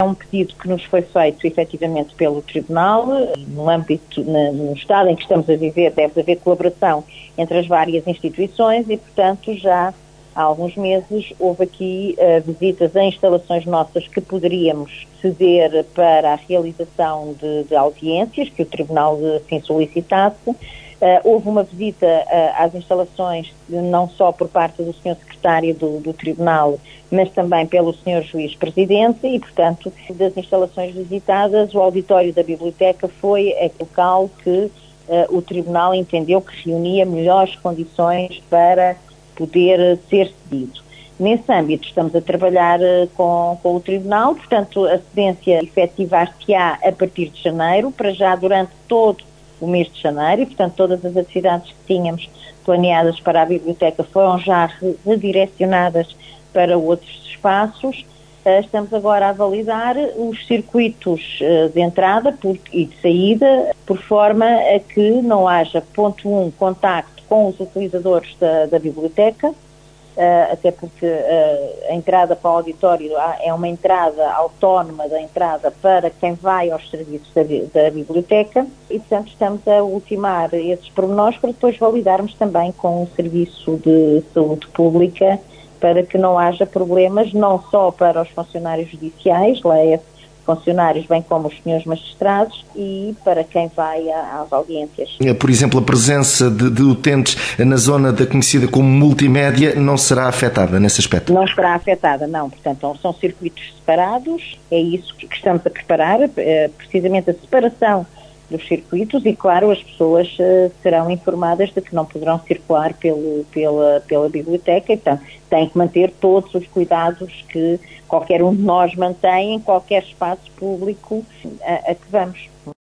É um pedido que nos foi feito efetivamente pelo Tribunal. No estado em que estamos a viver, deve haver colaboração entre as várias instituições e, portanto, já há alguns meses houve aqui visitas a instalações nossas que poderíamos ceder para a realização de audiências, que o Tribunal assim solicitasse. Houve uma visita às instalações, não só por parte do Sr. Secretário do Tribunal, mas também pelo Sr. Juiz Presidente e, portanto, das instalações visitadas, o auditório da Biblioteca foi o local que o Tribunal entendeu que reunia melhores condições para poder ser cedido. Nesse âmbito estamos a trabalhar com o Tribunal, portanto a cedência efetivar-se-á a partir de janeiro, para já durante todo o mês de janeiro, e portanto todas as atividades que tínhamos planeadas para a Biblioteca foram já redirecionadas para outros espaços. Estamos agora a validar os circuitos de entrada e de saída, por forma a que não haja, ponto 1, contacto com os utilizadores da Biblioteca, até porque a entrada para o auditório é uma entrada autónoma da entrada para quem vai aos serviços da Biblioteca e, portanto, estamos a ultimar esses pormenores para depois validarmos também com o Serviço de Saúde Pública para que não haja problemas, não só para os funcionários judiciais, funcionários, bem como os senhores magistrados, e para quem vai às audiências. Por exemplo, a presença de utentes na zona conhecida como multimédia não será afetada nesse aspecto? Não será afetada, não. Portanto, são circuitos separados, é isso que estamos a preparar, precisamente a separação dos circuitos e, claro, as pessoas serão informadas de que não poderão circular pela biblioteca e, portanto, têm que manter todos os cuidados que qualquer um de nós mantém em qualquer espaço público a que vamos.